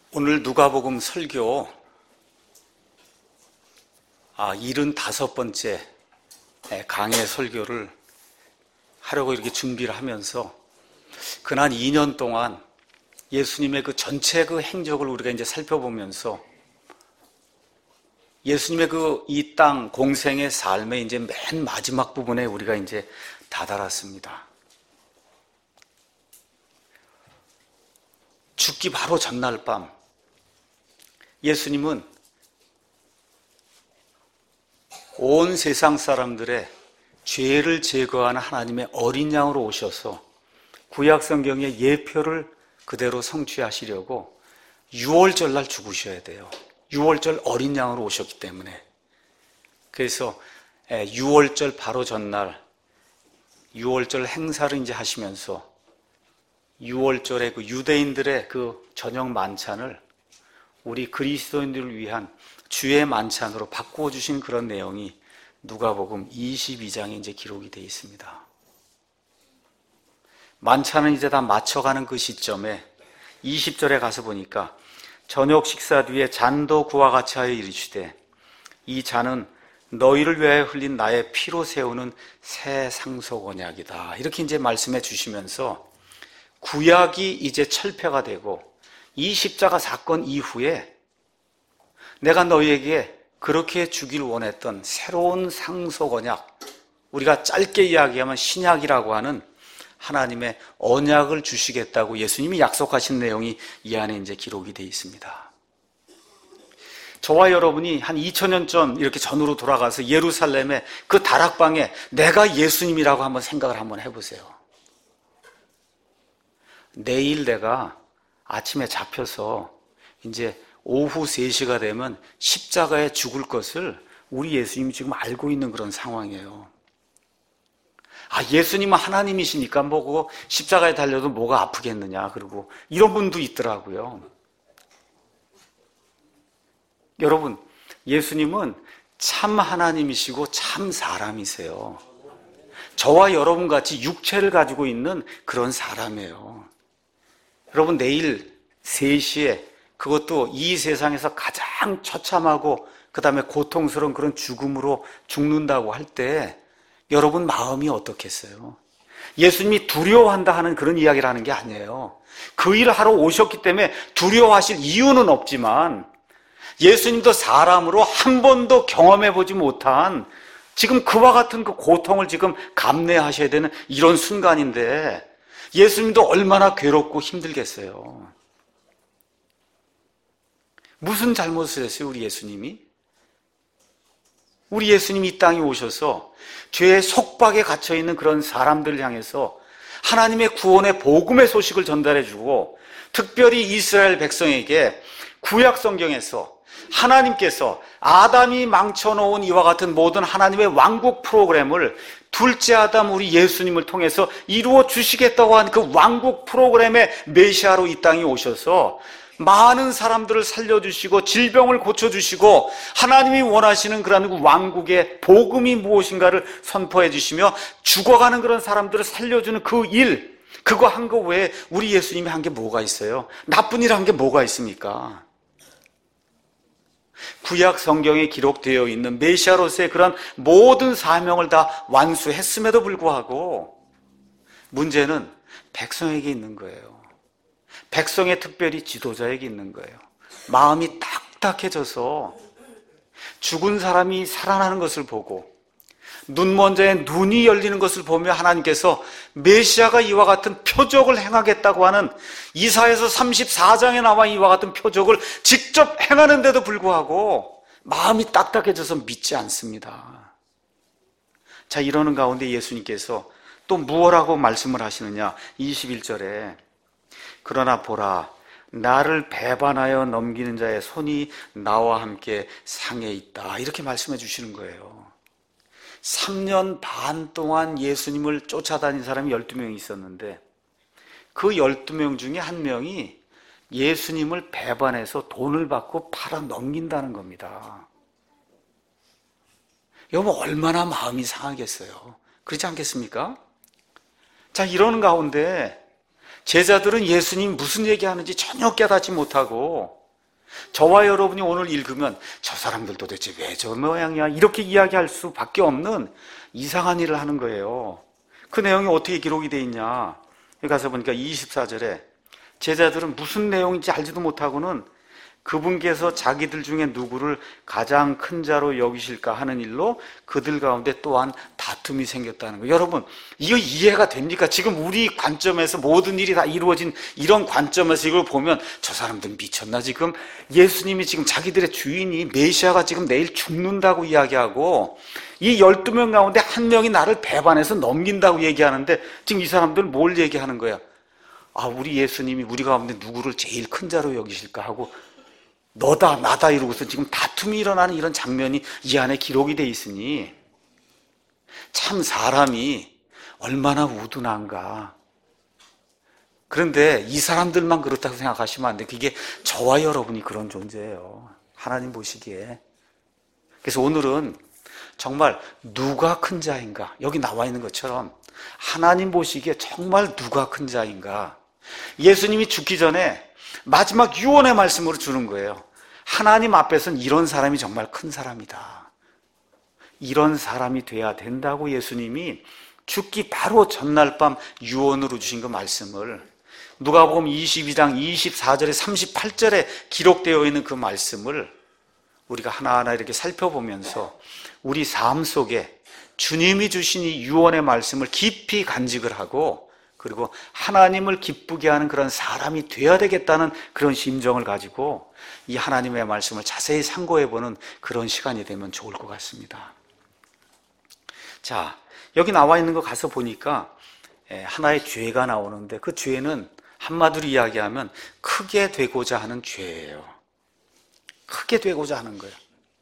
오늘 누가복음 설교 75번째 강해 설교를 하려고 이렇게 준비를 하면서 지난 2년 동안 예수님의 그 전체 그 행적을 우리가 이제 살펴보면서 예수님의 그 이 땅 공생의 삶의 이제 맨 마지막 부분에 우리가 이제 다다랐습니다. 죽기 바로 전날 밤 예수님은 온 세상 사람들의 죄를 제거하는 하나님의 어린 양으로 오셔서 구약 성경의 예표를 그대로 성취하시려고 유월절 날 죽으셔야 돼요. 유월절 어린 양으로 오셨기 때문에. 그래서 유월절 바로 전날 유월절 행사를 이제 하시면서 유월절에 그 유대인들의 그 저녁 만찬을 우리 그리스도인들을 위한 주의 만찬으로 바꾸어 주신 그런 내용이 누가복음 22장에 이제 기록이 되어 있습니다. 만찬은 이제 다 맞춰가는 그 시점에 20절에 가서 보니까 저녁 식사 뒤에 잔도 그와 같이 하여 이르시되 이 잔은 너희를 위하여 흘린 나의 피로 세우는 새 상속 언약이다. 이렇게 이제 말씀해 주시면서 구약이 이제 철폐가 되고 이 십자가 사건 이후에 내가 너희에게 그렇게 주길 원했던 새로운 상속 언약, 우리가 짧게 이야기하면 신약이라고 하는 하나님의 언약을 주시겠다고 예수님이 약속하신 내용이 이 안에 이제 기록이 되어 있습니다. 저와 여러분이 한 2000년 전 이렇게 전으로 돌아가서 예루살렘의 그 다락방에 내가 예수님이라고 한번 생각을 한번 해보세요. 내일 내가 아침에 잡혀서 이제 오후 3시가 되면 십자가에 죽을 것을 우리 예수님이 지금 알고 있는 그런 상황이에요. 예수님은 하나님이시니까 뭐 그거 십자가에 달려도 뭐가 아프겠느냐, 그리고 이런 분도 있더라고요. 여러분, 예수님은 참 하나님이시고 참 사람이세요. 저와 여러분 같이 육체를 가지고 있는 그런 사람이에요. 여러분, 내일 3시에 그것도 이 세상에서 가장 처참하고 그 다음에 고통스러운 그런 죽음으로 죽는다고 할 때 여러분 마음이 어떻겠어요? 예수님이 두려워한다 하는 그런 이야기를 하는 게 아니에요. 그 일을 하러 오셨기 때문에 두려워하실 이유는 없지만 예수님도 사람으로 한 번도 경험해보지 못한 지금 그와 같은 그 고통을 지금 감내하셔야 되는 이런 순간인데 예수님도 얼마나 괴롭고 힘들겠어요. 무슨 잘못을 했어요, 우리 예수님이? 우리 예수님이 이 땅에 오셔서 죄의 속박에 갇혀있는 그런 사람들을 향해서 하나님의 구원의 복음의 소식을 전달해주고 특별히 이스라엘 백성에게 구약 성경에서 하나님께서 아담이 망쳐놓은 이와 같은 모든 하나님의 왕국 프로그램을 둘째 아담 우리 예수님을 통해서 이루어 주시겠다고 한 그 왕국 프로그램의 메시아로 이 땅에 오셔서 많은 사람들을 살려주시고 질병을 고쳐주시고 하나님이 원하시는 그런 왕국의 복음이 무엇인가를 선포해 주시며 죽어가는 그런 사람들을 살려주는 그 일, 그거 한 거 외에 우리 예수님이 한 게 뭐가 있어요? 나쁜 일 한 게 뭐가 있습니까? 구약 성경에 기록되어 있는 메시아로서의 그런 모든 사명을 다 완수했음에도 불구하고 문제는 백성에게 있는 거예요. 백성의 특별히 지도자에게 있는 거예요. 마음이 딱딱해져서 죽은 사람이 살아나는 것을 보고 눈먼 자의 눈이 열리는 것을 보며 하나님께서 메시아가 이와 같은 표적을 행하겠다고 하는 이사야서 34장에 나와 이와 같은 표적을 직접 행하는데도 불구하고 마음이 딱딱해져서 믿지 않습니다. 자, 이러는 가운데 예수님께서 또 무엇라고 말씀을 하시느냐? 21절에 그러나 보라, 나를 배반하여 넘기는 자의 손이 나와 함께 상에 있다. 이렇게 말씀해 주시는 거예요. 3년 반 동안 예수님을 쫓아다닌 사람이 12명이 있었는데 그 12명 중에 한 명이 예수님을 배반해서 돈을 받고 팔아 넘긴다는 겁니다. 여러분, 얼마나 마음이 상하겠어요? 그렇지 않겠습니까? 자, 이러는 가운데 제자들은 예수님 무슨 얘기하는지 전혀 깨닫지 못하고 저와 여러분이 오늘 읽으면 저 사람들 도대체 왜 저 모양이야? 이렇게 이야기할 수밖에 없는 이상한 일을 하는 거예요. 그 내용이 어떻게 기록이 되어 있냐? 여기 가서 보니까 24절에 제자들은 무슨 내용인지 알지도 못하고는 그분께서 자기들 중에 누구를 가장 큰 자로 여기실까 하는 일로 그들 가운데 또한 다툼이 생겼다는 거예요. 여러분, 이거 이해가 됩니까? 지금 우리 관점에서 모든 일이 다 이루어진 이런 관점에서 이걸 보면 저 사람들 미쳤나? 지금 예수님이 지금 자기들의 주인이 메시아가 지금 내일 죽는다고 이야기하고 이 12명 가운데 한 명이 나를 배반해서 넘긴다고 얘기하는데 지금 이 사람들은 뭘 얘기하는 거야? 아, 우리 예수님이 우리 가운데 누구를 제일 큰 자로 여기실까 하고 너다 나다 이러고서 지금 다툼이 일어나는 이런 장면이 이 안에 기록이 돼 있으니 참 사람이 얼마나 우둔한가. 그런데 이 사람들만 그렇다고 생각하시면 안 돼. 그게 저와 여러분이 그런 존재예요. 하나님 보시기에. 그래서 오늘은 정말 누가 큰 자인가, 여기 나와 있는 것처럼 하나님 보시기에 정말 누가 큰 자인가. 예수님이 죽기 전에 마지막 유언의 말씀으로 주는 거예요. 하나님 앞에서는 이런 사람이 정말 큰 사람이다. 이런 사람이 돼야 된다고 예수님이 죽기 바로 전날 밤 유언으로 주신 그 말씀을 누가복음 22장 24절에 38절에 기록되어 있는 그 말씀을 우리가 하나하나 이렇게 살펴보면서 우리 삶 속에 주님이 주신 이 유언의 말씀을 깊이 간직을 하고 그리고 하나님을 기쁘게 하는 그런 사람이 되어야 되겠다는 그런 심정을 가지고 이 하나님의 말씀을 자세히 상고해보는 그런 시간이 되면 좋을 것 같습니다. 자, 여기 나와 있는 거 가서 보니까 하나의 죄가 나오는데 그 죄는 한마디로 이야기하면 크게 되고자 하는 죄예요. 크게 되고자 하는 거예요.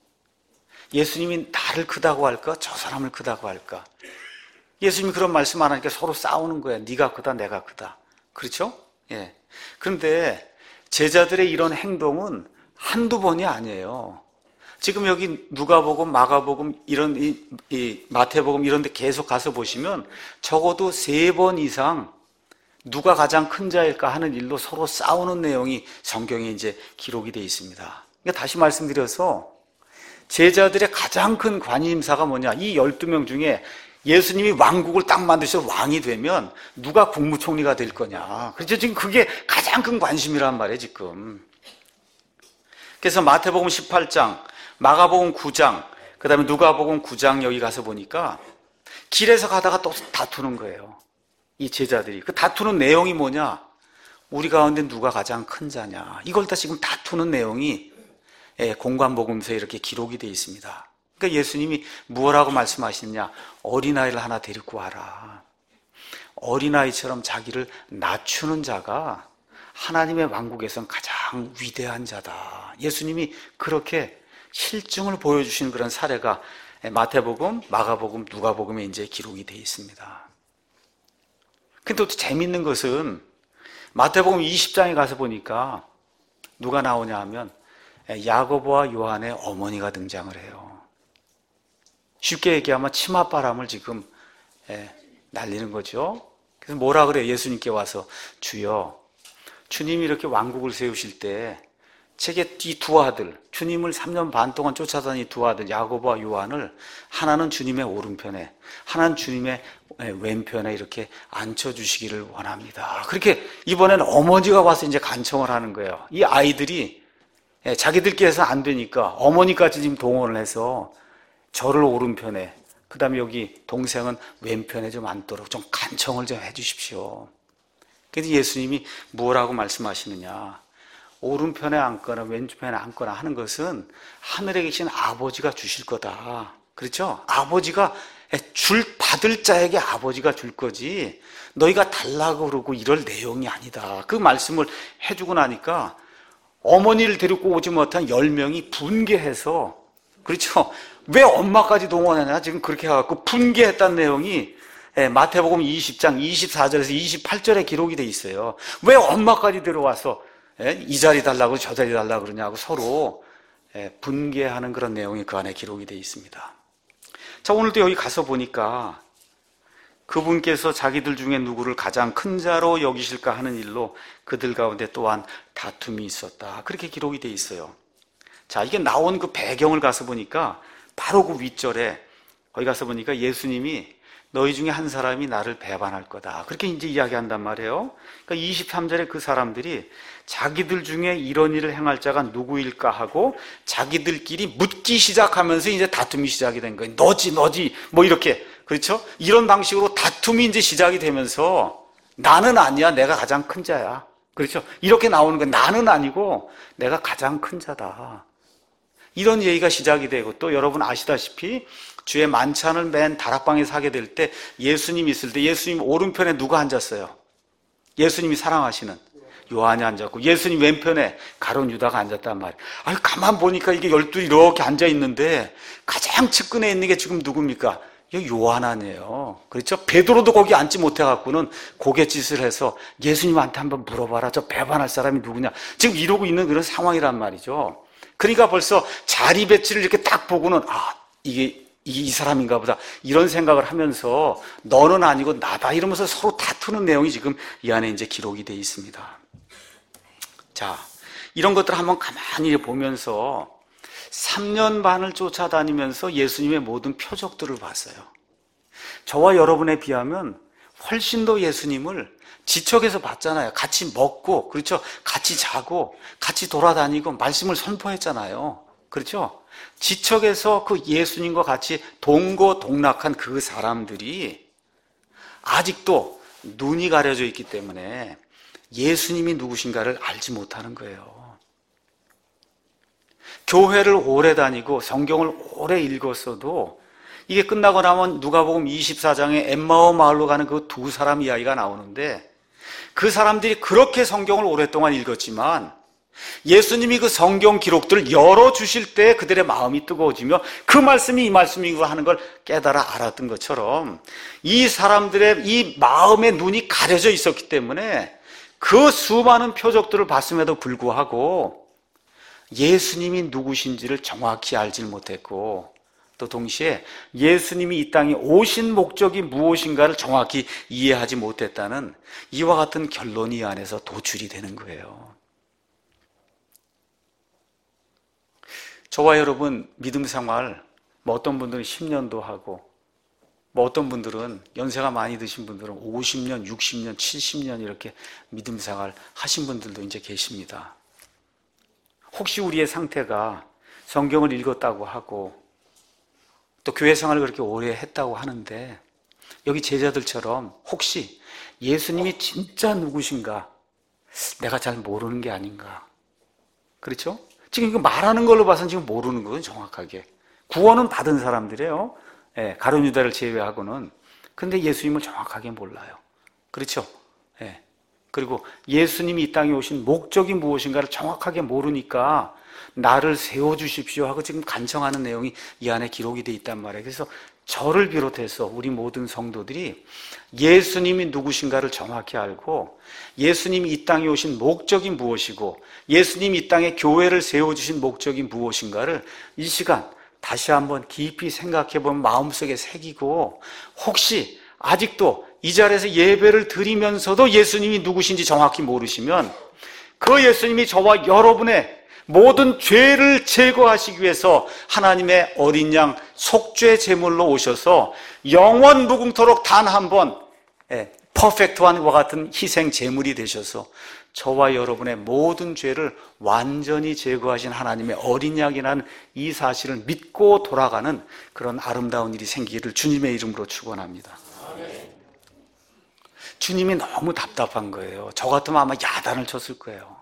예수님이 나를 크다고 할까? 저 사람을 크다고 할까? 예수님이 그런 말씀 안 하니까 서로 싸우는 거야. 네가 크다, 내가 크다. 그렇죠? 예. 그런데 제자들의 이런 행동은 한두 번이 아니에요. 지금 여기 누가복음, 마가복음, 이런 이 마태복음 이런 데 계속 가서 보시면 적어도 3번 이상 누가 가장 큰 자일까 하는 일로 서로 싸우는 내용이 성경에 이제 기록이 되어 있습니다. 그러니까 다시 말씀드려서 제자들의 가장 큰 관심사가 뭐냐? 이 12명 중에 예수님이 왕국을 딱 만드셔서 왕이 되면 누가 국무총리가 될 거냐. 그렇죠? 지금 그게 가장 큰 관심이란 말이에요, 지금. 그래서 마태복음 18장, 마가복음 9장, 그 다음에 누가복음 9장 여기 가서 보니까 길에서 가다가 또 다투는 거예요. 이 제자들이. 그 다투는 내용이 뭐냐? 우리 가운데 누가 가장 큰 자냐. 이걸 다 지금 다투는 내용이 공관복음서에 이렇게 기록이 되어 있습니다. 그러니까 예수님이 무엇라고 말씀하시느냐? 어린아이를 하나 데리고 와라. 어린아이처럼 자기를 낮추는 자가 하나님의 왕국에선 가장 위대한 자다. 예수님이 그렇게 실증을 보여주신 그런 사례가 마태복음, 마가복음, 누가복음에 이제 기록이 되어 있습니다. 근데 또 재밌는 것은 마태복음 20장에 가서 보니까 누가 나오냐 하면 야고보와 요한의 어머니가 등장을 해요. 쉽게 얘기하면 치맛바람을 지금 날리는 거죠. 그래서 뭐라 그래요? 예수님께 와서 주여, 주님이 이렇게 왕국을 세우실 때 제게 이 두 아들, 주님을 3년 반 동안 쫓아다닌 이 두 아들 야고보와 요한을 하나는 주님의 오른편에, 하나는 주님의 왼편에 이렇게 앉혀주시기를 원합니다. 그렇게 이번에는 어머니가 와서 이제 간청을 하는 거예요. 이 아이들이 자기들께서 안 되니까 어머니까지 지금 동원을 해서 저를 오른편에, 그 다음에 여기 동생은 왼편에 좀 앉도록 좀 간청을 좀 해주십시오. 그래서 예수님이 뭐라고 말씀하시느냐? 오른편에 앉거나 왼편에 앉거나 하는 것은 하늘에 계신 아버지가 주실 거다. 그렇죠? 아버지가 받을 자에게 아버지가 줄 거지 너희가 달라고 그러고 이럴 내용이 아니다. 그 말씀을 해주고 나니까 어머니를 데리고 오지 못한 10명이 분개해서, 그렇죠? 왜 엄마까지 동원하냐? 지금 그렇게 해갖고 분개했다는 내용이 마태복음 20장 24절에서 28절에 기록이 돼 있어요. 왜 엄마까지 들어와서 이 자리 달라고 저 자리 달라고 그러냐고 서로 분개하는 그런 내용이 그 안에 기록이 돼 있습니다. 자, 오늘도 여기 가서 보니까 그분께서 자기들 중에 누구를 가장 큰 자로 여기실까 하는 일로 그들 가운데 또한 다툼이 있었다. 그렇게 기록이 돼 있어요. 자, 이게 나온 그 배경을 가서 보니까 바로 그 윗절에 거기 가서 보니까 예수님이 너희 중에 한 사람이 나를 배반할 거다. 그렇게 이제 이야기한단 말이에요. 그러니까 23절에 그 사람들이 자기들 중에 이런 일을 행할 자가 누구일까 하고 자기들끼리 묻기 시작하면서 이제 다툼이 시작이 된 거예요. 너지 뭐 이렇게, 그렇죠? 이런 방식으로 다툼이 이제 시작이 되면서 나는 아니야, 내가 가장 큰 자야, 그렇죠? 이렇게 나오는 건 나는 아니고 내가 가장 큰 자다, 이런 얘기가 시작이 되고, 또 여러분 아시다시피 주의 만찬을 맨 다락방에서 하게 될 때 예수님 있을 때 예수님 오른편에 누가 앉았어요? 예수님이 사랑하시는 요한이 앉았고, 예수님 왼편에 가룟 유다가 앉았단 말이에요. 아니, 가만 보니까 이게 12이 이렇게 앉아 있는데 가장 측근에 있는 게 지금 누굽니까? 이거 요한 아니에요. 그렇죠? 베드로도 거기 앉지 못해갖고는 고갯짓을 해서 예수님한테 한번 물어봐라, 저 배반할 사람이 누구냐, 지금 이러고 있는 그런 상황이란 말이죠. 그러니까 벌써 자리 배치를 이렇게 딱 보고는 이게 이 사람인가 보다, 이런 생각을 하면서 너는 아니고 나다 이러면서 서로 다투는 내용이 지금 이 안에 이제 기록이 되어 있습니다. 자, 이런 것들을 한번 가만히 보면서 3년 반을 쫓아다니면서 예수님의 모든 표적들을 봤어요. 저와 여러분에 비하면 훨씬 더 예수님을 지척에서 봤잖아요. 같이 먹고, 그렇죠? 같이 자고, 같이 돌아다니고, 말씀을 선포했잖아요. 그렇죠? 지척에서 그 예수님과 같이 동고동락한 그 사람들이 아직도 눈이 가려져 있기 때문에 예수님이 누구신가를 알지 못하는 거예요. 교회를 오래 다니고 성경을 오래 읽었어도 이게 끝나고 나면 누가복음 24장에 엠마오 마을로 가는 그 두 사람 이야기가 나오는데, 그 사람들이 그렇게 성경을 오랫동안 읽었지만 예수님이 그 성경 기록들을 열어주실 때 그들의 마음이 뜨거워지며 그 말씀이 이 말씀이고 하는 걸 깨달아 알았던 것처럼, 이 사람들의 이 마음의 눈이 가려져 있었기 때문에 그 수많은 표적들을 봤음에도 불구하고 예수님이 누구신지를 정확히 알지 못했고, 또 동시에 예수님이 이 땅에 오신 목적이 무엇인가를 정확히 이해하지 못했다는 이와 같은 결론이 이 안에서 도출이 되는 거예요. 저와 여러분 믿음 생활, 어떤 분들은 10년도 하고, 어떤 분들은 연세가 많이 드신 분들은 50년, 60년, 70년 이렇게 믿음 생활 하신 분들도 이제 계십니다. 혹시 우리의 상태가 성경을 읽었다고 하고 또 교회 생활을 그렇게 오래 했다고 하는데, 여기 제자들처럼 혹시 예수님이 진짜 누구신가 내가 잘 모르는 게 아닌가, 그렇죠? 지금 이거 말하는 걸로 봐서는 지금 모르는 거예요. 정확하게 구원은 받은 사람들이에요. 가룟 유다를 제외하고는. 근데 예수님을 정확하게 몰라요. 그렇죠? 그리고 예수님이 이 땅에 오신 목적이 무엇인가를 정확하게 모르니까 나를 세워주십시오 하고 지금 간청하는 내용이 이 안에 기록이 돼 있단 말이에요. 그래서 저를 비롯해서 우리 모든 성도들이 예수님이 누구신가를 정확히 알고, 예수님이 이 땅에 오신 목적이 무엇이고, 예수님이 이 땅에 교회를 세워주신 목적이 무엇인가를 이 시간 다시 한번 깊이 생각해보면 마음속에 새기고, 혹시 아직도 이 자리에서 예배를 드리면서도 예수님이 누구신지 정확히 모르시면 그 예수님이 저와 여러분의 모든 죄를 제거하시기 위해서 하나님의 어린 양 속죄 제물로 오셔서 영원 무궁토록 단 한 번 퍼펙트한 것 같은 희생 제물이 되셔서 저와 여러분의 모든 죄를 완전히 제거하신 하나님의 어린 양이라는 이 사실을 믿고 돌아가는 그런 아름다운 일이 생기기를 주님의 이름으로 축원합니다. 주님이 너무 답답한 거예요. 저 같으면 아마 야단을 쳤을 거예요.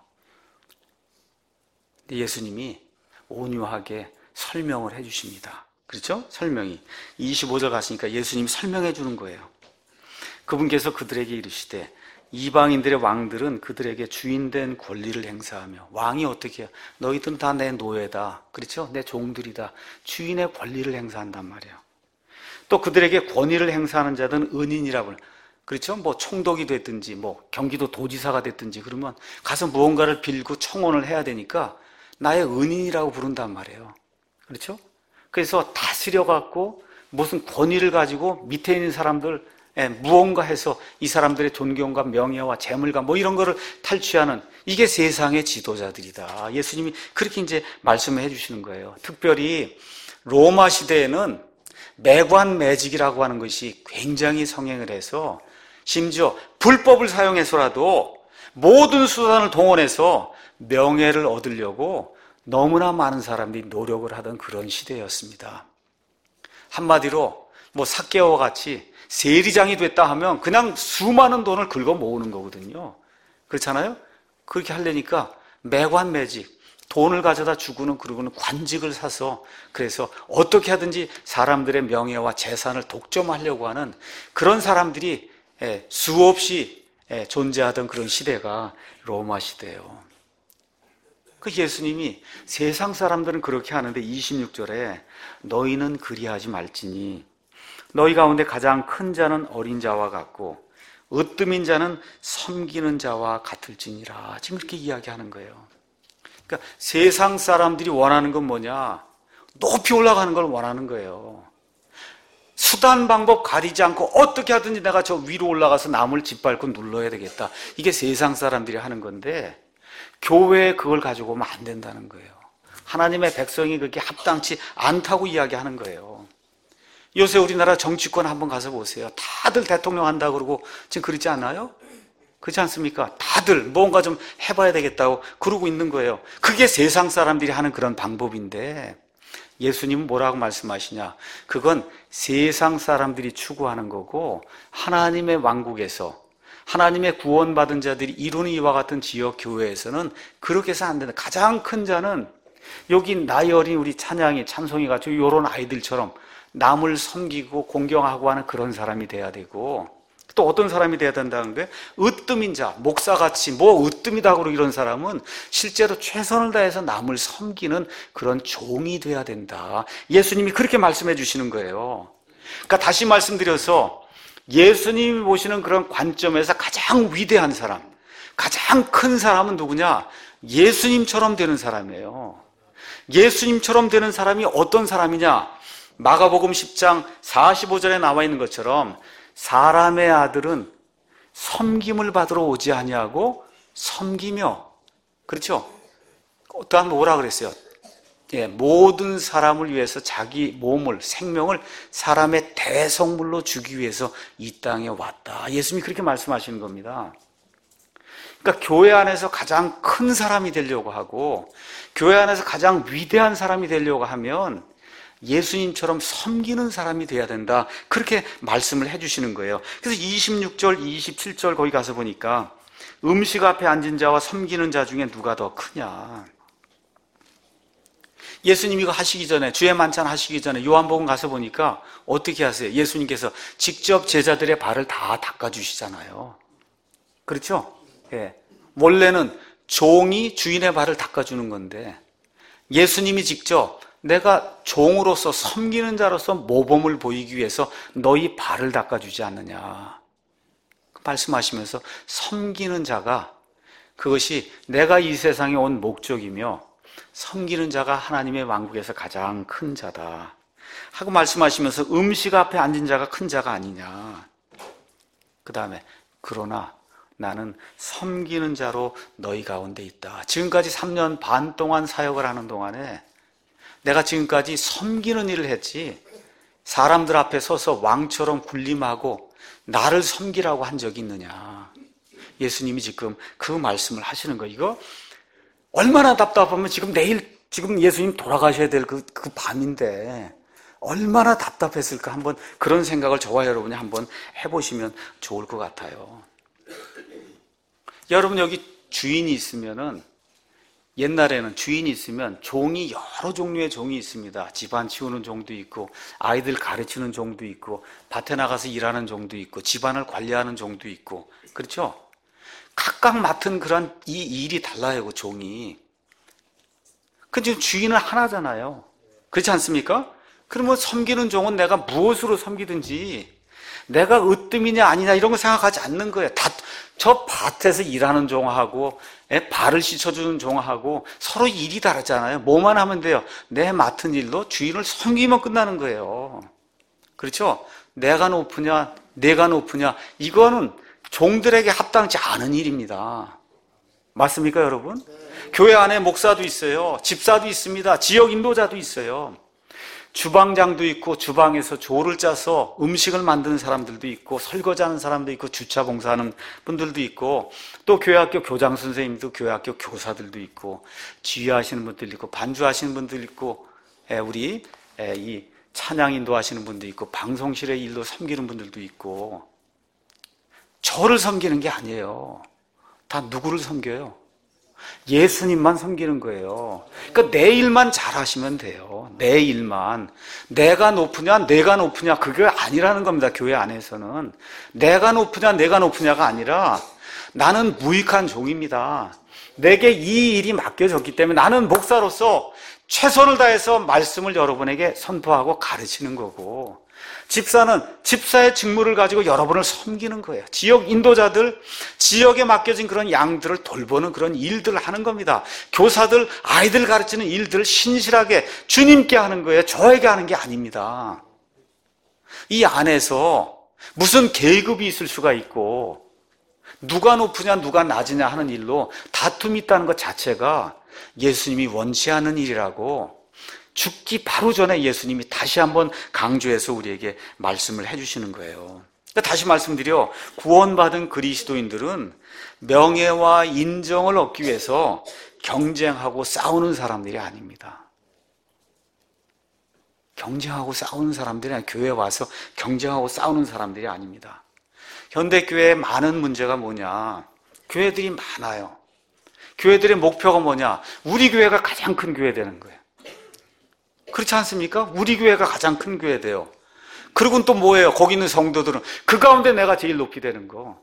근데 예수님이 온유하게 설명을 해주십니다. 그렇죠? 설명이 25절 갔으니까 예수님이 설명해 주는 거예요. 그분께서 그들에게 이르시되 이방인들의 왕들은 그들에게 주인된 권리를 행사하며, 왕이 어떻게 해요? 너희들은 다 내 노예다, 그렇죠? 내 종들이다. 주인의 권리를 행사한단 말이에요. 또 그들에게 권위를 행사하는 자들은 은인이라고 해요. 그렇죠? 뭐 총독이 됐든지 뭐 경기도 도지사가 됐든지 그러면 가서 무언가를 빌고 청혼을 해야 되니까 나의 은인이라고 부른단 말이에요. 그렇죠? 그래서 다스려 갖고 무슨 권위를 가지고 밑에 있는 사람들 무언가 해서 이 사람들의 존경과 명예와 재물과 뭐 이런 거를 탈취하는 이게 세상의 지도자들이다. 예수님이 그렇게 이제 말씀을 해주시는 거예요. 특별히 로마 시대에는 매관매직이라고 하는 것이 굉장히 성행을 해서 심지어 불법을 사용해서라도 모든 수단을 동원해서 명예를 얻으려고 너무나 많은 사람들이 노력을 하던 그런 시대였습니다. 한마디로 뭐 삭개오와 같이 세리장이 됐다 하면 그냥 수많은 돈을 긁어 모으는 거거든요. 그렇잖아요? 그렇게 하려니까 매관매직, 돈을 가져다 주고는 그러고는 관직을 사서 그래서 어떻게 하든지 사람들의 명예와 재산을 독점하려고 하는 그런 사람들이 수없이 존재하던 그런 시대가 로마 시대예요. 그 예수님이 세상 사람들은 그렇게 하는데 26절에 너희는 그리하지 말지니 너희 가운데 가장 큰 자는 어린 자와 같고 으뜸인 자는 섬기는 자와 같을지니라. 지금 이렇게 이야기하는 거예요. 그러니까 세상 사람들이 원하는 건 뭐냐? 높이 올라가는 걸 원하는 거예요. 수단 방법 가리지 않고 어떻게 하든지 내가 저 위로 올라가서 남을 짓밟고 눌러야 되겠다. 이게 세상 사람들이 하는 건데 교회에 그걸 가지고 오면 안 된다는 거예요. 하나님의 백성이 그렇게 합당치 않다고 이야기하는 거예요. 요새 우리나라 정치권 한번 가서 보세요. 다들 대통령 한다고 그러고 지금 그러지 않아요? 그렇지 않습니까? 다들 뭔가 좀 해봐야 되겠다고 그러고 있는 거예요. 그게 세상 사람들이 하는 그런 방법인데 예수님은 뭐라고 말씀하시냐? 그건 세상 사람들이 추구하는 거고 하나님의 왕국에서 하나님의 구원받은 자들이 이루는 이와 같은 지역 교회에서는 그렇게 해서 안 된다. 가장 큰 자는 여기 나이 어린 우리 찬양이 찬송이 같이 이런 아이들처럼 남을 섬기고 공경하고 하는 그런 사람이 돼야 되고 또 어떤 사람이 돼야 된다는데 으뜸인 자, 목사같이 뭐 으뜸이다 그러고 이런 사람은 실제로 최선을 다해서 남을 섬기는 그런 종이 돼야 된다. 예수님이 그렇게 말씀해 주시는 거예요. 그러니까 다시 말씀드려서 예수님이 보시는 그런 관점에서 가장 위대한 사람, 가장 큰 사람은 누구냐? 예수님처럼 되는 사람이에요. 예수님처럼 되는 사람이 어떤 사람이냐? 마가복음 10장 45절에 나와 있는 것처럼 사람의 아들은 섬김을 받으러 오지 아니하고 섬기며, 그렇죠? 또한 뭐라 그랬어요? 모든 사람을 위해서 자기 몸을, 생명을 사람의 대성물로 주기 위해서 이 땅에 왔다. 예수님이 그렇게 말씀하시는 겁니다. 그러니까 교회 안에서 가장 큰 사람이 되려고 하고 교회 안에서 가장 위대한 사람이 되려고 하면 예수님처럼 섬기는 사람이 돼야 된다. 그렇게 말씀을 해주시는 거예요. 그래서 26절, 27절 거기 가서 보니까 음식 앞에 앉은 자와 섬기는 자 중에 누가 더 크냐. 예수님이 이거 하시기 전에, 주의 만찬 하시기 전에 요한복음 가서 보니까 어떻게 하세요? 예수님께서 직접 제자들의 발을 다 닦아주시잖아요. 그렇죠? 원래는 종이 주인의 발을 닦아주는 건데 예수님이 직접 내가 종으로서 섬기는 자로서 모범을 보이기 위해서 너희 발을 닦아주지 않느냐 말씀하시면서 섬기는 자가 그것이 내가 이 세상에 온 목적이며 섬기는 자가 하나님의 왕국에서 가장 큰 자다 하고 말씀하시면서 음식 앞에 앉은 자가 큰 자가 아니냐. 그 다음에 그러나 나는 섬기는 자로 너희 가운데 있다. 지금까지 3년 반 동안 사역을 하는 동안에 내가 지금까지 섬기는 일을 했지 사람들 앞에 서서 왕처럼 군림하고 나를 섬기라고 한 적이 있느냐. 예수님이 지금 그 말씀을 하시는 거예요. 이거 얼마나 답답하면 내일 예수님 돌아가셔야 될 그 밤인데 얼마나 답답했을까. 한번 그런 생각을 저와 여러분이 한번 해보시면 좋을 것 같아요. 여러분 여기 주인이 있으면은 옛날에는 주인이 있으면 종이 여러 종류의 종이 있습니다. 집안 치우는 종도 있고 아이들 가르치는 종도 있고 밭에 나가서 일하는 종도 있고 집안을 관리하는 종도 있고 그렇죠? 각각 맡은 그런 이 일이 달라요. 그 종이. 근데 지금 주인은 하나잖아요. 그렇지 않습니까? 그러면 섬기는 종은 내가 무엇으로 섬기든지 내가 으뜸이냐 아니냐 이런 거 생각하지 않는 거예요. 저 밭에서 일하는 종하고 발을 씻어주는 종하고 서로 일이 다르잖아요. 뭐만 하면 돼요? 내 맡은 일로 주인을 섬기면 끝나는 거예요. 그렇죠? 내가 높으냐 내가 높으냐? 이거는 종들에게 합당치 않은 일입니다. 맞습니까, 여러분? 교회 안에 목사도 있어요. 집사도 있습니다. 지역 인도자도 있어요. 주방장도 있고 주방에서 조를 짜서 음식을 만드는 사람들도 있고 설거지하는 사람도 있고 주차 봉사하는 분들도 있고 또 교회학교 교장 선생님도 교회학교 교사들도 있고 지휘하시는 분들 있고 반주하시는 분들 있고 우리 이 찬양 인도하시는 분도 있고 방송실의 일로 섬기는 분들도 있고 저를 섬기는 게 아니에요. 다 누구를 섬겨요? 예수님만 섬기는 거예요. 그러니까 내 일만 잘하시면 돼요. 내 일만. 내가 높으냐 그게 아니라는 겁니다. 교회 안에서는 내가 높으냐가 아니라 나는 무익한 종입니다. 내게 이 일이 맡겨졌기 때문에 나는 목사로서 최선을 다해서 말씀을 여러분에게 선포하고 가르치는 거고, 집사는 집사의 직무를 가지고 여러분을 섬기는 거예요. 지역 인도자들, 지역에 맡겨진 그런 양들을 돌보는 그런 일들을 하는 겁니다. 교사들, 아이들 가르치는 일들을 신실하게 주님께 하는 거예요. 저에게 하는 게 아닙니다. 이 안에서 무슨 계급이 있을 수가 있고 누가 높으냐 누가 낮으냐 하는 일로 다툼이 있다는 것 자체가 예수님이 원치 않는 일이라고 죽기 바로 전에 예수님이 다시 한번 강조해서 우리에게 말씀을 해주시는 거예요. 다시 말씀드려, 구원받은 그리스도인들은 명예와 인정을 얻기 위해서 경쟁하고 싸우는 사람들이 아닙니다. 경쟁하고 싸우는 사람들이 아니라 교회에 와서 경쟁하고 싸우는 사람들이 아닙니다. 현대교회의 많은 문제가 뭐냐? 교회들이 많아요. 교회들의 목표가 뭐냐? 우리 교회가 가장 큰 교회 되는 거예요. 그렇지 않습니까? 우리 교회가 가장 큰 교회 돼요. 그리고는 또 뭐예요? 거기 있는 성도들은 그 가운데 내가 제일 높이 되는 거.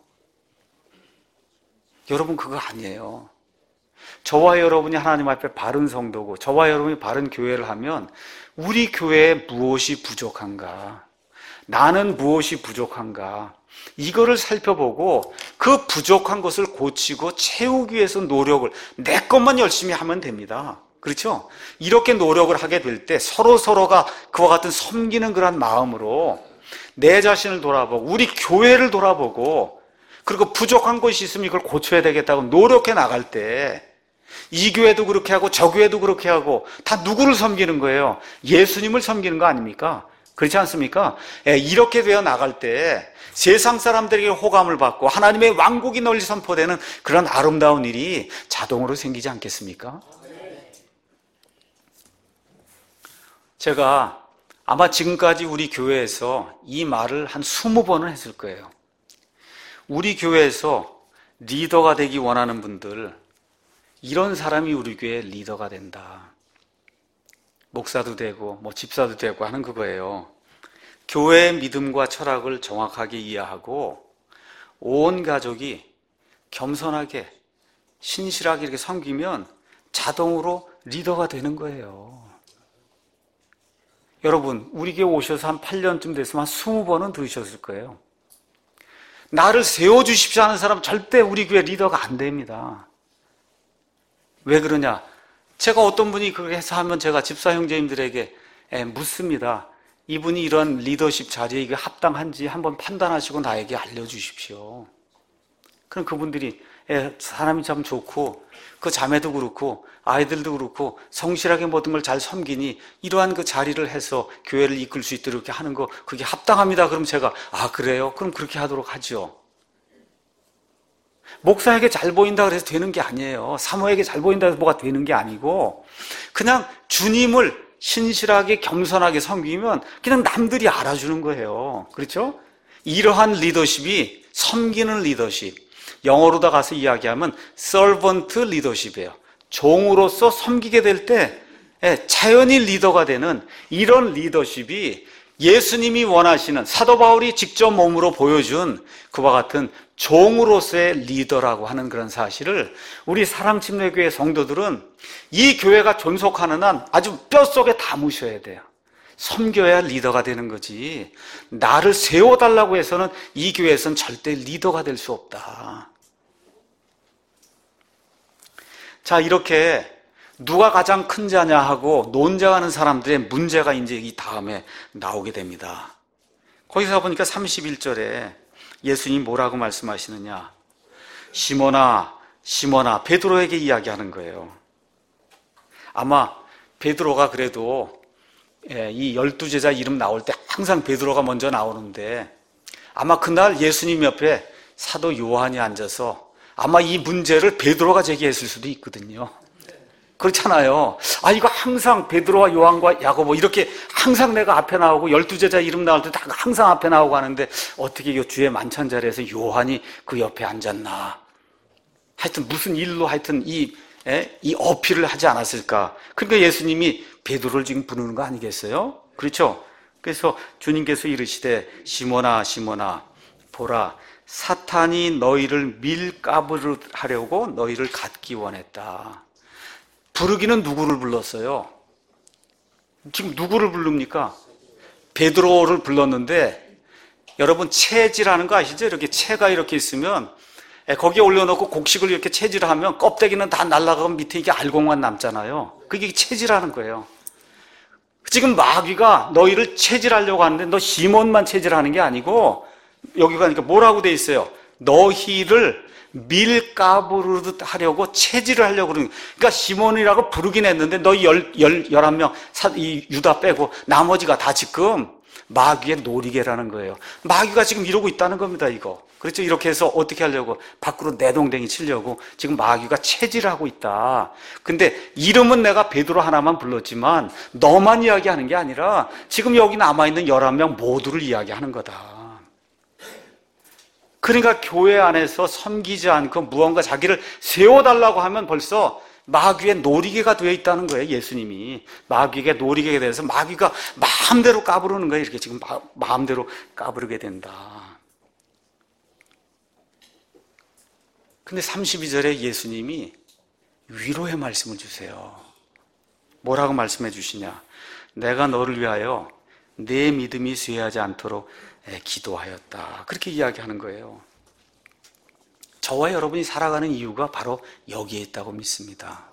여러분, 그거 아니에요. 저와 여러분이 하나님 앞에 바른 성도고 저와 여러분이 바른 교회를 하면 우리 교회에 무엇이 부족한가? 나는 무엇이 부족한가? 이거를 살펴보고 그 부족한 것을 고치고 채우기 위해서 노력을, 내 것만 열심히 하면 됩니다. 그렇죠? 이렇게 노력을 하게 될 때 서로가 그와 같은 섬기는 그런 마음으로 내 자신을 돌아보고 우리 교회를 돌아보고 그리고 부족한 것이 있으면 이걸 고쳐야 되겠다고 노력해 나갈 때 이 교회도 그렇게 하고 저 교회도 그렇게 하고 다 누구를 섬기는 거예요? 예수님을 섬기는 거 아닙니까? 그렇지 않습니까? 이렇게 되어 나갈 때 세상 사람들에게 호감을 받고 하나님의 왕국이 널리 선포되는 그런 아름다운 일이 자동으로 생기지 않겠습니까? 제가 아마 지금까지 우리 교회에서 이 말을 한 20번은 했을 거예요. 우리 교회에서 리더가 되기 원하는 분들, 이런 사람이 우리 교회의 리더가 된다. 목사도 되고 집사도 되고 하는 그거예요. 교회의 믿음과 철학을 정확하게 이해하고 온 가족이 겸손하게 신실하게 이렇게 섬기면 자동으로 리더가 되는 거예요. 여러분, 우리 교회 오셔서 한 8년쯤 됐으면 한 20번은 들으셨을 거예요. 나를 세워주십시오 하는 사람 절대 우리 교회 리더가 안 됩니다. 왜 그러냐? 제가 어떤 분이 그렇게 해서 하면 제가 집사 형제님들에게 묻습니다. 이분이 이런 리더십 자리에 이게 합당한지 한번 판단하시고 나에게 알려주십시오. 그럼 그분들이 사람이 참 좋고 그 자매도 그렇고 아이들도 그렇고 성실하게 모든 걸 잘 섬기니 이러한 그 자리를 해서 교회를 이끌 수 있도록 이렇게 하는 거 그게 합당합니다. 그럼 제가 그래요? 그럼 그렇게 하도록 하죠. 목사에게 잘 보인다 그래서 되는 게 아니에요. 사모에게 잘 보인다 해서 뭐가 되는 게 아니고 그냥 주님을 신실하게 겸손하게 섬기면 그냥 남들이 알아주는 거예요. 그렇죠? 이러한 리더십이 섬기는 리더십, 영어로 다 가서 이야기하면 servant leadership이에요. 종으로서 섬기게 될 때 자연히 리더가 되는 이런 리더십이 예수님이 원하시는, 사도 바울이 직접 몸으로 보여준 그와 같은 종으로서의 리더라고 하는 그런 사실을 우리 사랑침례교회 성도들은 이 교회가 존속하는 한 아주 뼛속에 담으셔야 돼요. 섬겨야 리더가 되는 거지, 나를 세워달라고 해서는 이 교회에서는 절대 리더가 될 수 없다. 자, 이렇게 누가 가장 큰 자냐 하고 논쟁하는 사람들의 문제가 이제 이 다음에 나오게 됩니다. 거기서 보니까 31절에 예수님 뭐라고 말씀하시느냐. 시몬아, 시몬아, 베드로에게 이야기하는 거예요. 아마 베드로가 그래도 이 12제자 이름 나올 때 항상 베드로가 먼저 나오는데 아마 그날 예수님 옆에 사도 요한이 앉아서 아마 이 문제를 베드로가 제기했을 수도 있거든요. 그렇잖아요. 이거 항상 베드로와 요한과 야고보 이렇게 항상 내가 앞에 나오고 12제자 이름 나올 때 다 항상 앞에 나오고 하는데 어떻게 이 주의 만찬 자리에서 요한이 그 옆에 앉았나. 하여튼 무슨 일로 하여튼 이 어필을 하지 않았을까. 그러니까 예수님이 베드로를 지금 부르는 거 아니겠어요? 그렇죠? 그래서 주님께서 이르시되 시몬아 시몬아 보라 사탄이 너희를 밀가부르 하려고 너희를 갖기 원했다. 부르기는 누구를 불렀어요? 지금 누구를 부릅니까? 베드로를 불렀는데 여러분 채지라는 거 아시죠? 이렇게 채가 이렇게 있으면 거기에 올려놓고 곡식을 이렇게 채질하면 껍데기는 다 날아가고 밑에 이게 알곡만 남잖아요. 그게 채질하는 거예요. 지금 마귀가 너희를 채질하려고 하는데 너 시몬만 채질하는 게 아니고 여기 가니까 뭐라고 돼 있어요? 너희를 밀가부르듯 하려고 채질을 하려고 그러는 거예요. 그러니까 시몬이라고 부르긴 했는데 너희 11명 이 유다 빼고 나머지가 다 지금 마귀의 놀이개라는 거예요. 마귀가 지금 이러고 있다는 겁니다. 이거 그렇죠? 이렇게 해서 어떻게 하려고 밖으로 내동댕이 치려고 지금 마귀가 채질하고 있다. 근데 이름은 내가 베드로 하나만 불렀지만 너만 이야기하는 게 아니라 지금 여기 남아있는 11명 모두를 이야기하는 거다. 그러니까 교회 안에서 섬기지 않고 무언가 자기를 세워달라고 하면 벌써 마귀의 놀이개가 되어 있다는 거예요. 예수님이 마귀의 놀이개에 대해서 마귀가 마음대로 까부르는 거예요. 이렇게 지금 마음대로 까부르게 된다. 근데 32절에 예수님이 위로의 말씀을 주세요. 뭐라고 말씀해 주시냐. 내가 너를 위하여 내 믿음이 쇠하지 않도록 기도하였다. 그렇게 이야기하는 거예요. 저와 여러분이 살아가는 이유가 바로 여기에 있다고 믿습니다.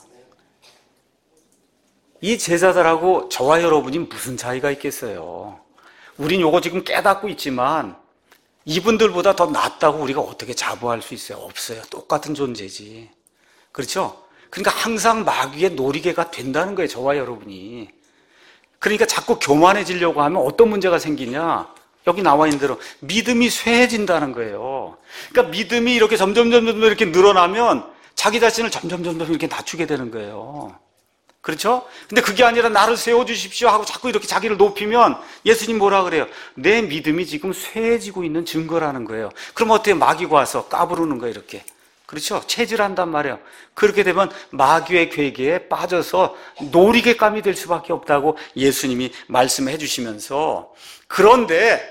이 제자들하고 저와 여러분이 무슨 차이가 있겠어요? 우린 요거 지금 깨닫고 있지만 이분들보다 더 낫다고 우리가 어떻게 자부할 수 있어요? 없어요. 똑같은 존재지. 그렇죠? 그러니까 항상 마귀의 놀이개가 된다는 거예요. 저와 여러분이. 그러니까 자꾸 교만해지려고 하면 어떤 문제가 생기냐? 여기 나와 있는 대로 믿음이 쇠해진다는 거예요. 그러니까 믿음이 이렇게 점점 이렇게 늘어나면 자기 자신을 점점 이렇게 낮추게 되는 거예요. 그렇죠? 근데 그게 아니라 나를 세워주십시오 하고 자꾸 이렇게 자기를 높이면 예수님 뭐라 그래요? 내 믿음이 지금 쇠해지고 있는 증거라는 거예요. 그럼 어때요? 마귀가 와서 까부르는 거예요, 이렇게. 그렇죠? 체질한단 말이에요. 그렇게 되면 마귀의 괴계에 빠져서 놀이개감이 될 수밖에 없다고 예수님이 말씀해 주시면서 그런데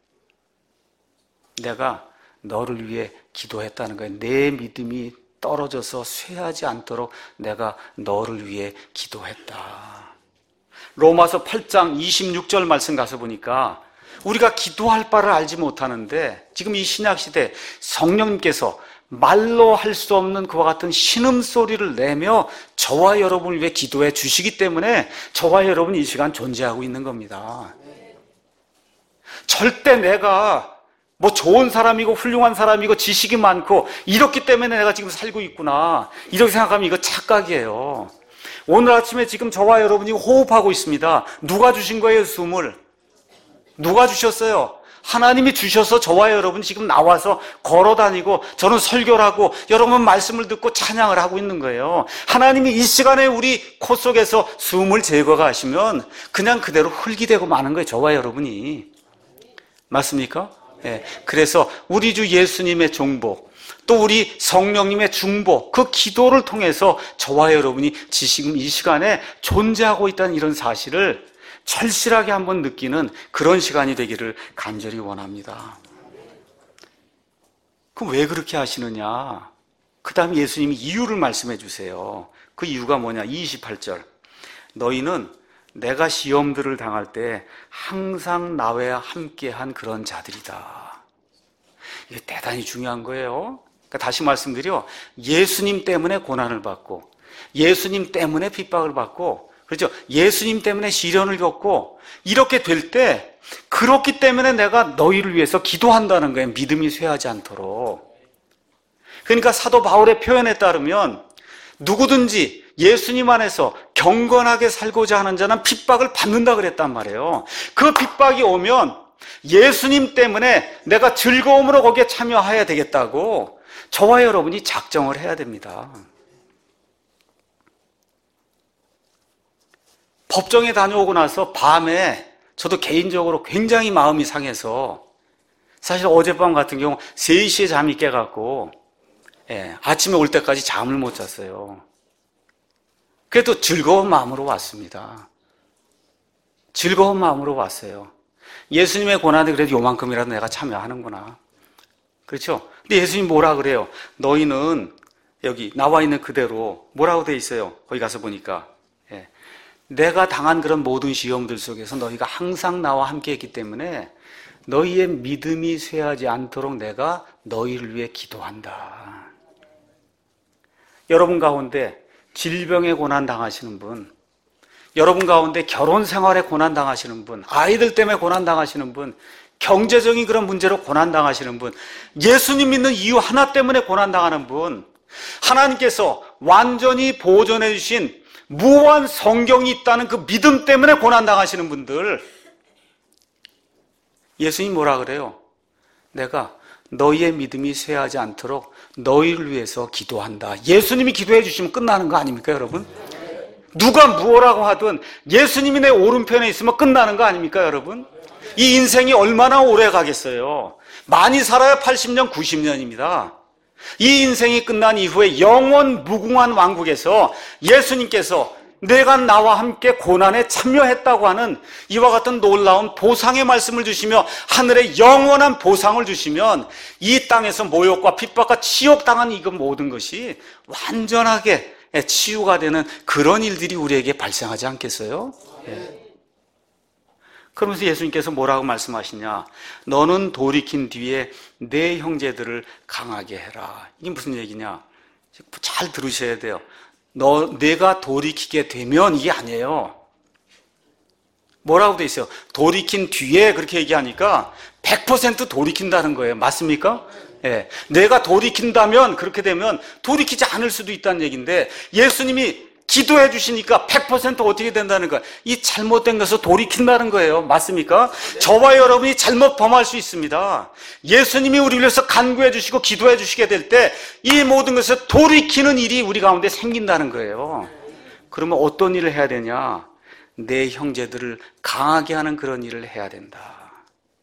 내가 너를 위해 기도했다는 거예요. 내 믿음이 떨어져서 쇠하지 않도록 내가 너를 위해 기도했다. 로마서 8장 26절 말씀 가서 보니까 우리가 기도할 바를 알지 못하는데 지금 이 신약시대 성령님께서 말로 할 수 없는 그와 같은 신음소리를 내며 저와 여러분을 위해 기도해 주시기 때문에 저와 여러분이 이 시간 존재하고 있는 겁니다. 절대 내가 뭐 좋은 사람이고 훌륭한 사람이고 지식이 많고 이렇기 때문에 내가 지금 살고 있구나 이렇게 생각하면 이거 착각이에요. 오늘 아침에 지금 저와 여러분이 호흡하고 있습니다. 누가 주신 거예요? 숨을 누가 주셨어요? 하나님이 주셔서 저와 여러분 지금 나와서 걸어다니고 저는 설교를 하고 여러분 말씀을 듣고 찬양을 하고 있는 거예요. 하나님이 이 시간에 우리 코 속에서 숨을 제거가 하시면 그냥 그대로 흙이 되고 마는 거예요. 저와 여러분이. 맞습니까? 네. 그래서 우리 주 예수님의 종복 또 우리 성령님의 중복 그 기도를 통해서 저와 여러분이 지금 이 시간에 존재하고 있다는 이런 사실을 절실하게 한번 느끼는 그런 시간이 되기를 간절히 원합니다. 그럼 왜 그렇게 하시느냐? 그 다음에 예수님이 이유를 말씀해 주세요. 그 이유가 뭐냐? 28절 너희는 내가 시험들을 당할 때 항상 나와 함께한 그런 자들이다. 이게 대단히 중요한 거예요. 그러니까 다시 말씀드려 예수님 때문에 고난을 받고 예수님 때문에 핍박을 받고 그렇죠? 예수님 때문에 시련을 겪고 이렇게 될 때 그렇기 때문에 내가 너희를 위해서 기도한다는 거예요. 믿음이 쇠하지 않도록. 그러니까 사도 바울의 표현에 따르면 누구든지 예수님 안에서 경건하게 살고자 하는 자는 핍박을 받는다 그랬단 말이에요. 그 핍박이 오면 예수님 때문에 내가 즐거움으로 거기에 참여해야 되겠다고 저와 여러분이 작정을 해야 됩니다. 법정에 다녀오고 나서 밤에 저도 개인적으로 굉장히 마음이 상해서 사실 어젯밤 같은 경우 3시에 잠이 깨갖고 아침에 올 때까지 잠을 못 잤어요. 그래도 즐거운 마음으로 왔습니다. 즐거운 마음으로 왔어요. 예수님의 고난에 그래도 요만큼이라도 내가 참여하는구나. 그렇죠? 근데 예수님 뭐라 그래요? 너희는 여기 나와 있는 그대로 뭐라고 돼 있어요? 거기 가서 보니까 내가 당한 그런 모든 시험들 속에서 너희가 항상 나와 함께 했기 때문에 너희의 믿음이 쇠하지 않도록 내가 너희를 위해 기도한다. 여러분 가운데 질병에 고난 당하시는 분, 여러분 가운데 결혼 생활에 고난 당하시는 분, 아이들 때문에 고난 당하시는 분, 경제적인 그런 문제로 고난 당하시는 분, 예수님 믿는 이유 하나 때문에 고난 당하는 분, 하나님께서 완전히 보존해 주신 무한 성경이 있다는 그 믿음 때문에 고난 당하시는 분들, 예수님 뭐라 그래요? 내가 너희의 믿음이 쇠하지 않도록 너희를 위해서 기도한다. 예수님이 기도해 주시면 끝나는 거 아닙니까, 여러분? 누가 무엇라고 하든 예수님이 내 오른편에 있으면 끝나는 거 아닙니까, 여러분? 이 인생이 얼마나 오래 가겠어요? 많이 살아야 80년, 90년입니다. 이 인생이 끝난 이후에 영원 무궁한 왕국에서 예수님께서 내가 나와 함께 고난에 참여했다고 하는 이와 같은 놀라운 보상의 말씀을 주시며 하늘의 영원한 보상을 주시면 이 땅에서 모욕과 핍박과 치욕당한 이 모든 것이 완전하게 치유가 되는 그런 일들이 우리에게 발생하지 않겠어요? 그러면서 예수님께서 뭐라고 말씀하시냐? 너는 돌이킨 뒤에 내 형제들을 강하게 해라. 이게 무슨 얘기냐? 잘 들으셔야 돼요. 내가 돌이키게 되면 이게 아니에요. 뭐라고 돼 있어요? 돌이킨 뒤에 그렇게 얘기하니까 100% 돌이킨다는 거예요. 맞습니까? 내가 돌이킨다면 그렇게 되면 돌이키지 않을 수도 있다는 얘기인데 예수님이 기도해 주시니까 100% 어떻게 된다는 거예요? 이 잘못된 것을 돌이킨다는 거예요. 맞습니까? 저와 여러분이 잘못 범할 수 있습니다. 예수님이 우리를 위해서 간구해 주시고 기도해 주시게 될 때 이 모든 것을 돌이키는 일이 우리 가운데 생긴다는 거예요. 그러면 어떤 일을 해야 되냐? 내 형제들을 강하게 하는 그런 일을 해야 된다.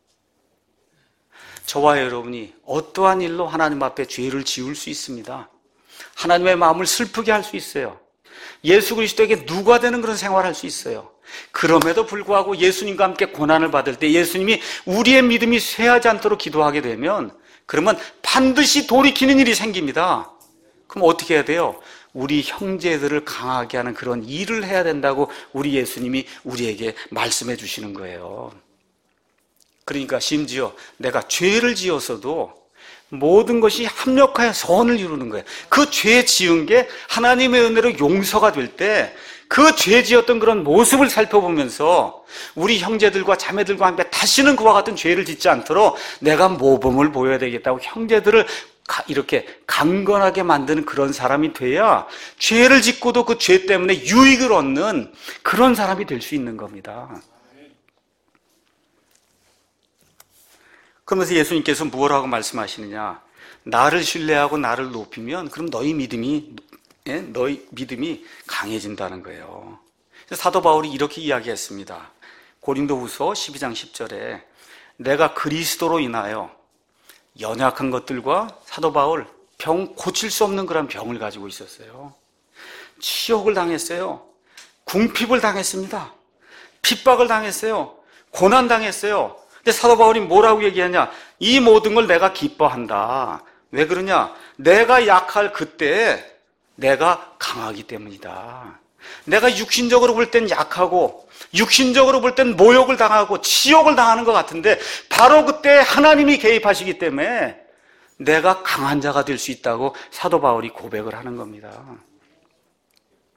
저와 여러분이 어떠한 일로 하나님 앞에 죄를 지을 수 있습니다. 하나님의 마음을 슬프게 할 수 있어요. 예수 그리스도에게 누가 되는 그런 생활을 할 수 있어요. 그럼에도 불구하고 예수님과 함께 고난을 받을 때 예수님이 우리의 믿음이 쇠하지 않도록 기도하게 되면 그러면 반드시 돌이키는 일이 생깁니다. 그럼 어떻게 해야 돼요? 우리 형제들을 강하게 하는 그런 일을 해야 된다고 우리 예수님이 우리에게 말씀해 주시는 거예요. 그러니까 심지어 내가 죄를 지었어도 모든 것이 합력하여 선을 이루는 거예요. 그 죄 지은 게 하나님의 은혜로 용서가 될 때 그 죄 지었던 그런 모습을 살펴보면서 우리 형제들과 자매들과 함께 다시는 그와 같은 죄를 짓지 않도록 내가 모범을 보여야 되겠다고 형제들을 이렇게 강건하게 만드는 그런 사람이 돼야 죄를 짓고도 그 죄 때문에 유익을 얻는 그런 사람이 될 수 있는 겁니다. 그러면서 예수님께서 무엇라고 말씀하시느냐? 나를 신뢰하고 나를 높이면 그럼 너희 믿음이 강해진다는 거예요. 사도 바울이 이렇게 이야기했습니다. 고린도후서 12장 10절에 내가 그리스도로 인하여 연약한 것들과 사도 바울 고칠 수 없는 그런 병을 가지고 있었어요. 치욕을 당했어요. 궁핍을 당했습니다. 핍박을 당했어요. 고난 당했어요. 근데 사도 바울이 뭐라고 얘기하냐? 이 모든 걸 내가 기뻐한다. 왜 그러냐? 내가 약할 그때 내가 강하기 때문이다. 내가 육신적으로 볼 땐 약하고 육신적으로 볼 땐 모욕을 당하고 치욕을 당하는 것 같은데 바로 그때 하나님이 개입하시기 때문에 내가 강한 자가 될 수 있다고 사도 바울이 고백을 하는 겁니다.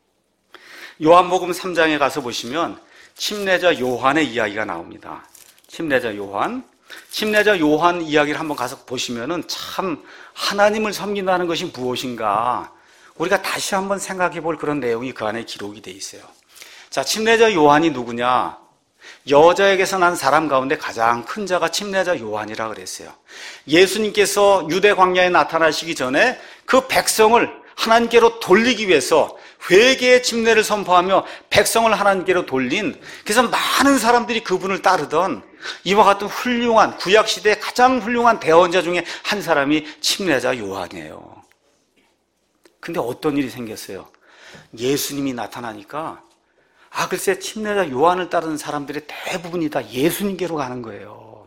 요한복음 3장에 가서 보시면 침례자 요한의 이야기가 나옵니다. 침례자 요한. 침례자 요한 이야기를 한번 가서 보시면은 참 하나님을 섬긴다는 것이 무엇인가 우리가 다시 한번 생각해 볼 그런 내용이 그 안에 기록이 돼 있어요. 자, 침례자 요한이 누구냐? 여자에게서 난 사람 가운데 가장 큰 자가 침례자 요한이라 그랬어요. 예수님께서 유대 광야에 나타나시기 전에 그 백성을 하나님께로 돌리기 위해서 회개의 침례를 선포하며 백성을 하나님께로 돌린, 그래서 많은 사람들이 그분을 따르던 이와 같은 훌륭한 구약시대의 가장 훌륭한 대언자 중에 한 사람이 침례자 요한이에요. 근데 어떤 일이 생겼어요? 예수님이 나타나니까 글쎄 침례자 요한을 따르는 사람들의 대부분이 다 예수님께로 가는 거예요.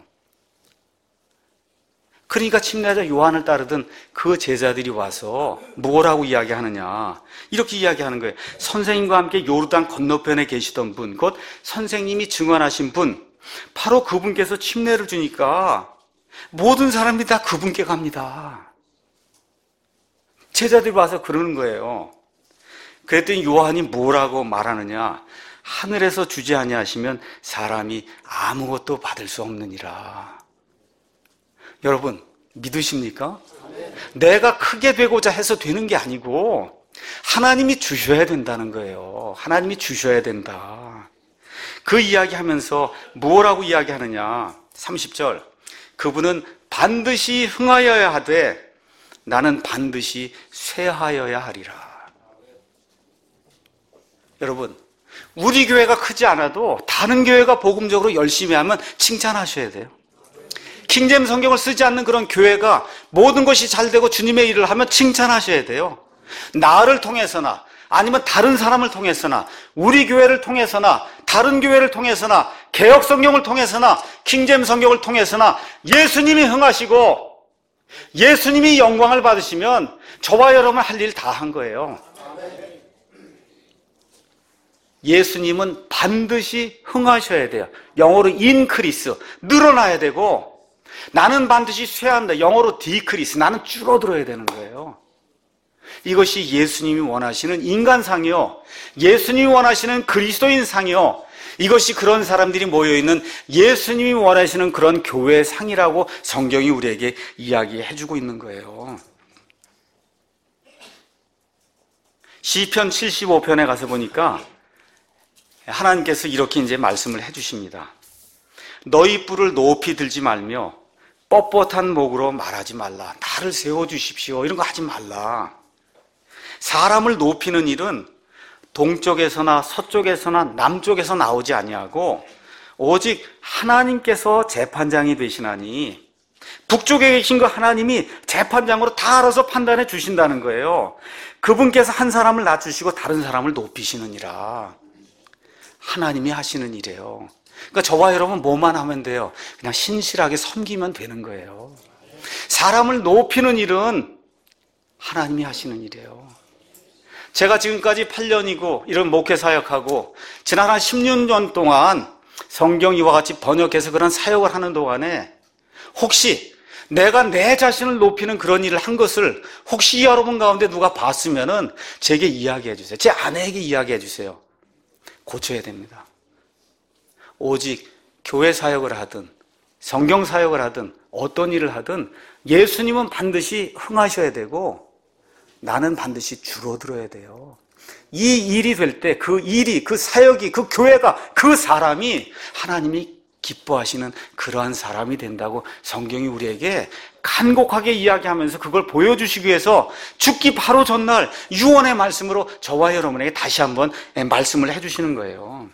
그러니까 침례자 요한을 따르던 그 제자들이 와서 뭐라고 이야기하느냐, 이렇게 이야기하는 거예요. 선생님과 함께 요르단 건너편에 계시던 분, 곧 선생님이 증언하신 분, 바로 그분께서 침례를 주니까 모든 사람들이 다 그분께 갑니다. 제자들이 와서 그러는 거예요. 그랬더니 요한이 뭐라고 말하느냐, 하늘에서 주지 아니하시면 사람이 아무것도 받을 수 없느니라. 여러분 믿으십니까? 내가 크게 되고자 해서 되는 게 아니고 하나님이 주셔야 된다는 거예요. 하나님이 주셔야 된다. 그 이야기하면서 뭐라고 이야기하느냐, 30절, 그분은 반드시 흥하여야 하되 나는 반드시 쇠하여야 하리라. 여러분, 우리 교회가 크지 않아도 다른 교회가 복음적으로 열심히 하면 칭찬하셔야 돼요. 킹제임 성경을 쓰지 않는 그런 교회가 모든 것이 잘 되고 주님의 일을 하면 칭찬하셔야 돼요. 나를 통해서나 아니면 다른 사람을 통해서나 우리 교회를 통해서나 다른 교회를 통해서나 개역 성경을 통해서나 킹제임 성경을 통해서나 예수님이 흥하시고 예수님이 영광을 받으시면 저와 여러분 할 일 다 한 거예요. 예수님은 반드시 흥하셔야 돼요. 영어로 인크리스, 늘어나야 되고, 나는 반드시 쇠한다. 영어로 디크리스, 나는 줄어들어야 되는 거예요. 이것이 예수님이 원하시는 인간상이요, 예수님이 원하시는 그리스도인상이요, 이것이 그런 사람들이 모여있는 예수님이 원하시는 그런 교회상이라고 성경이 우리에게 이야기해주고 있는 거예요. 시편 75편에 가서 보니까 하나님께서 이렇게 이제 말씀을 해주십니다. 너희 뿔을 높이 들지 말며 뻣뻣한 목으로 말하지 말라. 나를 세워주십시오. 이런 거 하지 말라. 사람을 높이는 일은 동쪽에서나 서쪽에서나 남쪽에서 나오지 아니하고 오직 하나님께서 재판장이 되시나니, 북쪽에 계신 그 하나님이 재판장으로 다 알아서 판단해 주신다는 거예요. 그분께서 한 사람을 낮추시고 다른 사람을 높이시느니라. 하나님이 하시는 일이에요. 그러니까 저와 여러분 뭐만 하면 돼요? 그냥 신실하게 섬기면 되는 거예요. 사람을 높이는 일은 하나님이 하시는 일이에요. 제가 지금까지 8년이고 이런 목회 사역하고 지난 한 10년 동안 성경 이와 같이 번역해서 그런 사역을 하는 동안에 혹시 내가 내 자신을 높이는 그런 일을 한 것을 혹시 여러분 가운데 누가 봤으면은 제게 이야기해 주세요. 제 아내에게 이야기해 주세요. 고쳐야 됩니다. 오직 교회 사역을 하든 성경 사역을 하든 어떤 일을 하든 예수님은 반드시 흥하셔야 되고 나는 반드시 줄어들어야 돼요. 이 일이 될 때 그 일이, 그 사역이, 그 교회가, 그 사람이 하나님이 기뻐하시는 그러한 사람이 된다고 성경이 우리에게 간곡하게 이야기하면서 그걸 보여주시기 위해서 죽기 바로 전날 유언의 말씀으로 저와 여러분에게 다시 한번 말씀을 해주시는 거예요.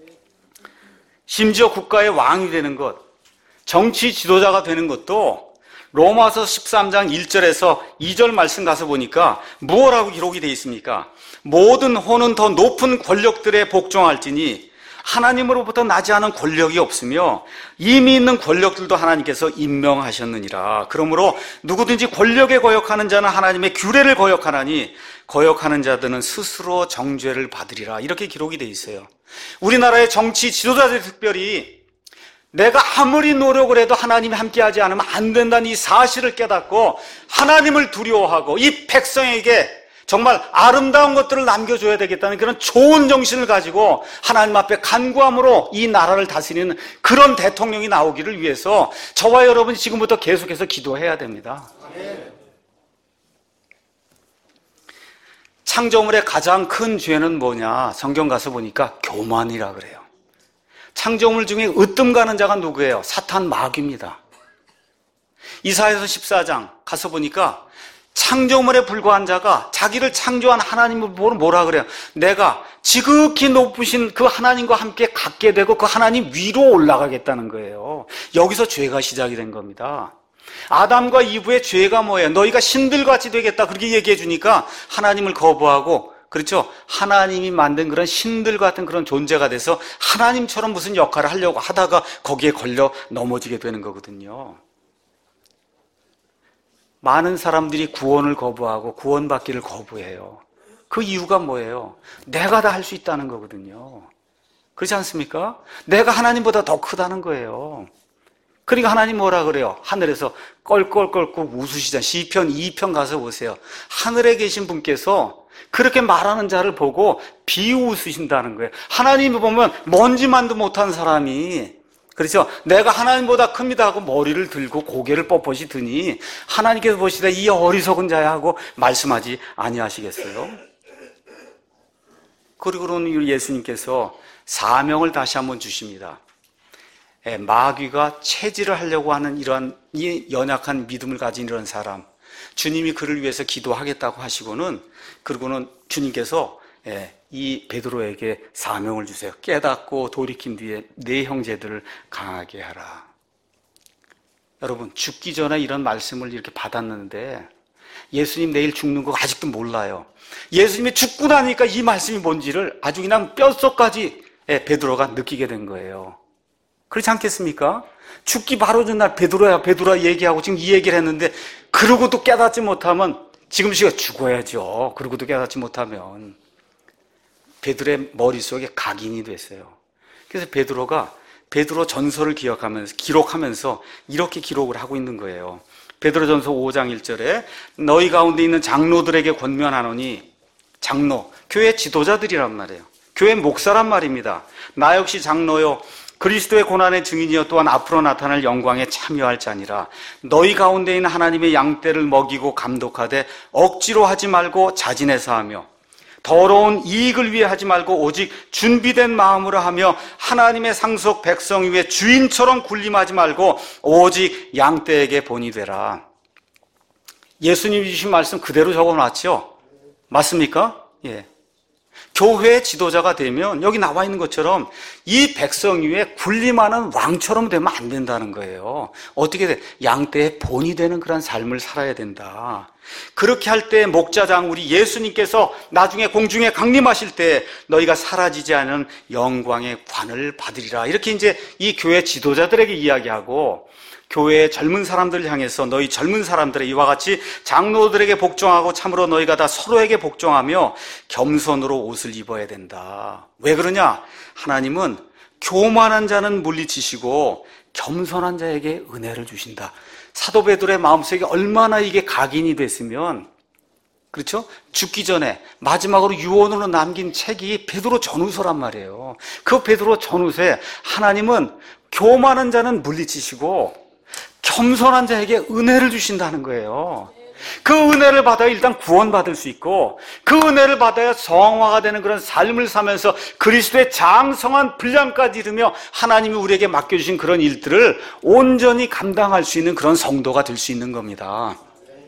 심지어 국가의 왕이 되는 것, 정치 지도자가 되는 것도 로마서 13장 1절에서 2절 말씀 가서 보니까 무엇라고 기록이 되어 있습니까? 모든 호는 더 높은 권력들에 복종할지니 하나님으로부터 나지 않은 권력이 없으며 이미 있는 권력들도 하나님께서 임명하셨느니라. 그러므로 누구든지 권력에 거역하는 자는 하나님의 규례를 거역하나니 거역하는 자들은 스스로 정죄를 받으리라. 이렇게 기록이 되어 있어요. 우리나라의 정치 지도자들 특별히 내가 아무리 노력을 해도 하나님이 함께하지 않으면 안 된다는 이 사실을 깨닫고 하나님을 두려워하고 이 백성에게 정말 아름다운 것들을 남겨줘야 되겠다는 그런 좋은 정신을 가지고 하나님 앞에 간구함으로 이 나라를 다스리는 그런 대통령이 나오기를 위해서 저와 여러분이 지금부터 계속해서 기도해야 됩니다. 창조물의 가장 큰 죄는 뭐냐? 성경 가서 보니까 교만이라 그래요. 창조물 중에 으뜸 가는 자가 누구예요? 사탄 마귀입니다. 이사야서 14장 가서 보니까 창조물에 불과한 자가 자기를 창조한 하나님을 보고 뭐라 그래요? 내가 지극히 높으신 그 하나님과 함께 갖게 되고 그 하나님 위로 올라가겠다는 거예요. 여기서 죄가 시작이 된 겁니다. 아담과 이브의 죄가 뭐예요? 너희가 신들같이 되겠다 그렇게 얘기해 주니까 하나님을 거부하고, 그렇죠? 하나님이 만든 그런 신들 같은 그런 존재가 돼서 하나님처럼 무슨 역할을 하려고 하다가 거기에 걸려 넘어지게 되는 거거든요. 많은 사람들이 구원을 거부하고 구원받기를 거부해요. 그 이유가 뭐예요? 내가 다 할 수 있다는 거거든요. 그렇지 않습니까? 내가 하나님보다 더 크다는 거예요. 그러니까 하나님 뭐라 그래요? 하늘에서 껄껄껄껄 웃으시잖아요. 시편 2편 가서 보세요. 하늘에 계신 분께서 그렇게 말하는 자를 보고 비웃으신다는 거예요. 하나님이 보면 먼지만도 못한 사람이, 그렇죠? 내가 하나님보다 큽니다 하고 머리를 들고 고개를 뻣뻣이 드니 하나님께서 보시되 이 어리석은 자야 하고 말씀하지 아니하시겠어요? 그리고는 예수님께서 사명을 다시 한번 주십니다. 마귀가 체질을 하려고 하는 이러한 이 연약한 믿음을 가진 이런 사람, 주님이 그를 위해서 기도하겠다고 하시고는, 그리고는 주님께서 이 베드로에게 사명을 주세요. 깨닫고 돌이킨 뒤에 네 형제들을 강하게 하라. 여러분, 죽기 전에 이런 말씀을 이렇게 받았는데 예수님 내일 죽는 거 아직도 몰라요. 예수님이 죽고 나니까 이 말씀이 뭔지를 아주 그냥 뼛속까지 베드로가 느끼게 된 거예요. 그렇지 않겠습니까? 죽기 바로 전날 베드로야 베드로야 얘기하고 지금 이 얘기를 했는데, 그러고도 깨닫지 못하면 지금 시가 죽어야죠. 그러고도 깨닫지 못하면 베드로의 머릿속에 각인이 됐어요. 그래서 베드로가 베드로 전서를 기록하면서 이렇게 기록을 하고 있는 거예요. 베드로전서 5장 1절에 너희 가운데 있는 장로들에게 권면하노니, 장로, 교회 지도자들이란 말이에요. 교회 목사란 말입니다. 나 역시 장로요 그리스도의 고난의 증인이여 또한 앞으로 나타날 영광에 참여할 자니라. 너희 가운데 있는 하나님의 양떼를 먹이고 감독하되 억지로 하지 말고 자진해서 하며 더러운 이익을 위해 하지 말고 오직 준비된 마음으로 하며 하나님의 상속 백성 위에 주인처럼 군림하지 말고 오직 양떼에게 본이 되라. 예수님이 주신 말씀 그대로 적어놨죠? 맞습니까? 예. 교회의 지도자가 되면 여기 나와 있는 것처럼 이 백성 위에 군림하는 왕처럼 되면 안 된다는 거예요. 어떻게 돼? 양떼의 본이 되는 그런 삶을 살아야 된다. 그렇게 할 때 목자장 우리 예수님께서 나중에 공중에 강림하실 때 너희가 사라지지 않은 영광의 관을 받으리라. 이렇게 이제 이 교회 지도자들에게 이야기하고, 교회의 젊은 사람들을 향해서 너희 젊은 사람들의 이와 같이 장로들에게 복종하고 참으로 너희가 다 서로에게 복종하며 겸손으로 옷을 입어야 된다. 왜 그러냐? 하나님은 교만한 자는 물리치시고 겸손한 자에게 은혜를 주신다. 사도 베드로의 마음속에 얼마나 이게 각인이 됐으면, 그렇죠? 죽기 전에 마지막으로 유언으로 남긴 책이 베드로 전후서란 말이에요. 그 베드로 전후서에 하나님은 교만한 자는 물리치시고 겸손한 자에게 은혜를 주신다는 거예요. 그 은혜를 받아야 일단 구원받을 수 있고, 그 은혜를 받아야 성화가 되는 그런 삶을 사면서 그리스도의 장성한 분량까지 이루며 하나님이 우리에게 맡겨주신 그런 일들을 온전히 감당할 수 있는 그런 성도가 될 수 있는 겁니다.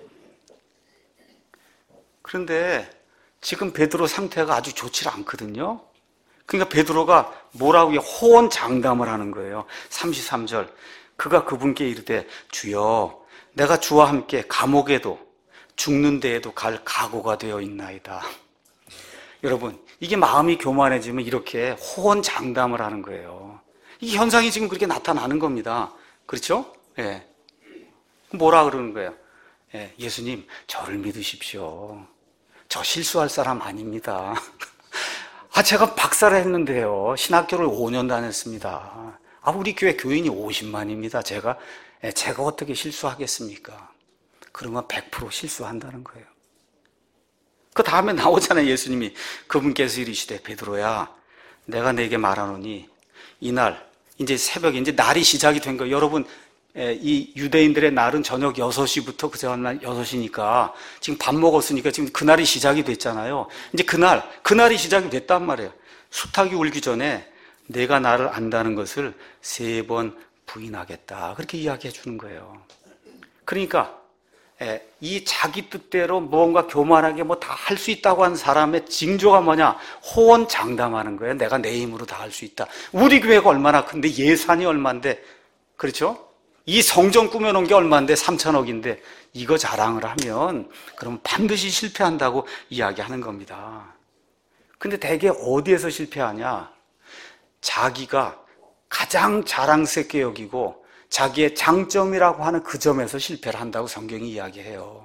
그런데 지금 베드로 상태가 아주 좋지 않거든요. 그러니까 베드로가 뭐라고 호언장담을 하는 거예요. 33절. 그가 그분께 이르되 주여 내가 주와 함께 감옥에도 죽는 데에도 갈 각오가 되어 있나이다. 여러분, 이게 마음이 교만해지면 이렇게 호언장담을 하는 거예요. 이 현상이 지금 그렇게 나타나는 겁니다. 그렇죠? 예. 뭐라 그러는 거예요? 예, 예수님 저를 믿으십시오. 저 실수할 사람 아닙니다. 제가 박사를 했는데요. 신학교를 5년 다녔습니다. 우리 교회 교인이 50만입니다. 제가 어떻게 실수하겠습니까? 그러면 100% 실수한다는 거예요. 그 다음에 나오잖아요. 예수님이 그분께서 이르시되 베드로야 내가 네게 말하노니 이날 이제 새벽에 이제 날이 시작이 된 거예요. 여러분 이 유대인들의 날은 저녁 6시부터 그 전날 6시니까 지금 밥 먹었으니까 지금 그날이 시작이 됐잖아요. 이제 그날이 시작이 됐단 말이에요. 수탉이 울기 전에 내가 나를 안다는 것을 3번 부인하겠다. 그렇게 이야기해 주는 거예요. 그러니까 이 자기 뜻대로 뭔가 교만하게 뭐 다 할 수 있다고 하는 사람의 징조가 뭐냐? 호언장담하는 거예요. 내가 내 힘으로 다 할 수 있다. 우리 교회가 얼마나 큰데 예산이 얼만데 그렇죠? 이 성전 꾸며놓은 게 얼만데 3천억인데 이거 자랑을 하면 그럼 반드시 실패한다고 이야기하는 겁니다. 근데 대개 어디에서 실패하냐? 자기가 가장 자랑스럽게 여기고 자기의 장점이라고 하는 그 점에서 실패를 한다고 성경이 이야기해요.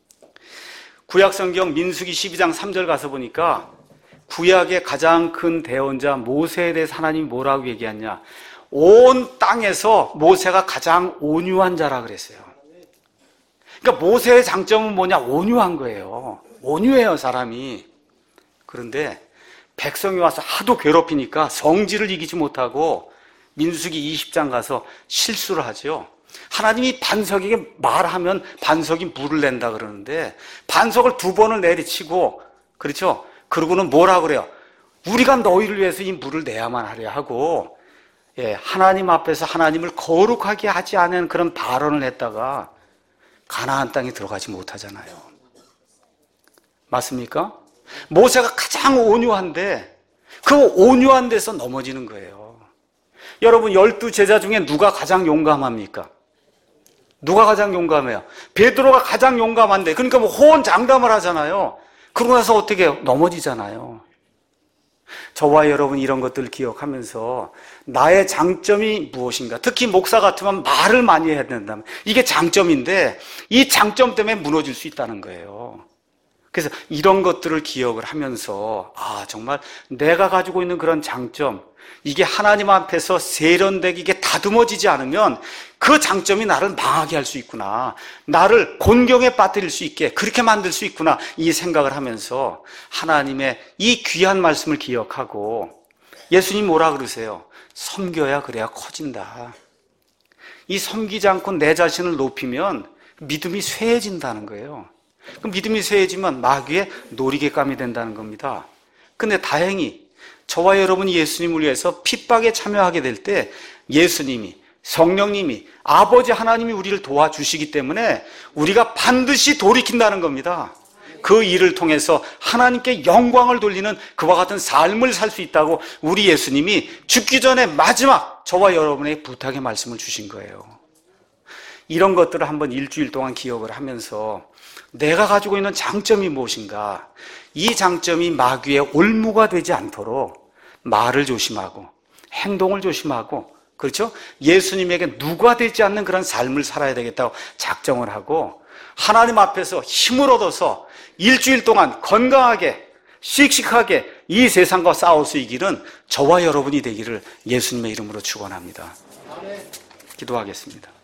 구약성경 민수기 12장 3절 가서 보니까 구약의 가장 큰 대언자 모세에 대해서 하나님이 뭐라고 얘기했냐? 온 땅에서 모세가 가장 온유한 자라 그랬어요. 그러니까 모세의 장점은 뭐냐? 온유한 거예요. 온유해요, 사람이. 그런데 백성이 와서 하도 괴롭히니까 성질을 이기지 못하고 민수기 20장 가서 실수를 하죠. 하나님이 반석에게 말하면 반석이 물을 낸다 그러는데 반석을 2번을 내리치고 그렇죠? 그러고는 뭐라 그래요? 우리가 너희를 위해서 이 물을 내야만 하려 하고 하나님 앞에서 하나님을 거룩하게 하지 않은 그런 발언을 했다가 가나안 땅에 들어가지 못하잖아요. 맞습니까? 모세가 가장 온유한데 그 온유한 데서 넘어지는 거예요. 여러분 12제자 중에 누가 가장 용감합니까? 누가 가장 용감해요? 베드로가 가장 용감한데 그러니까 뭐 호언장담을 하잖아요. 그러고 나서 어떻게 해요? 넘어지잖아요. 저와 여러분 이런 것들을 기억하면서 나의 장점이 무엇인가? 특히 목사 같으면 말을 많이 해야 된다면 이게 장점인데 이 장점 때문에 무너질 수 있다는 거예요. 그래서 이런 것들을 기억을 하면서 정말 내가 가지고 있는 그런 장점 이게 하나님 앞에서 세련되게 이게 다듬어지지 않으면 그 장점이 나를 망하게 할 수 있구나. 나를 곤경에 빠뜨릴 수 있게 그렇게 만들 수 있구나. 이 생각을 하면서 하나님의 이 귀한 말씀을 기억하고 예수님 뭐라 그러세요? 섬겨야 그래야 커진다. 이 섬기지 않고 내 자신을 높이면 믿음이 쇠해진다는 거예요. 그 믿음이 쇠해지면 마귀의 놀이개감이 된다는 겁니다. 근데 다행히 저와 여러분이 예수님을 위해서 핍박에 참여하게 될 때 예수님이 성령님이 아버지 하나님이 우리를 도와주시기 때문에 우리가 반드시 돌이킨다는 겁니다. 그 일을 통해서 하나님께 영광을 돌리는 그와 같은 삶을 살 수 있다고 우리 예수님이 죽기 전에 마지막 저와 여러분의 부탁의 말씀을 주신 거예요. 이런 것들을 한번 일주일 동안 기억을 하면서 내가 가지고 있는 장점이 무엇인가? 이 장점이 마귀의 올무가 되지 않도록 말을 조심하고 행동을 조심하고 그렇죠? 예수님에게 누가 되지 않는 그런 삶을 살아야 되겠다고 작정을 하고 하나님 앞에서 힘을 얻어서 일주일 동안 건강하게 씩씩하게 이 세상과 싸울 수 있기는 저와 여러분이 되기를 예수님의 이름으로 축원합니다. 기도하겠습니다.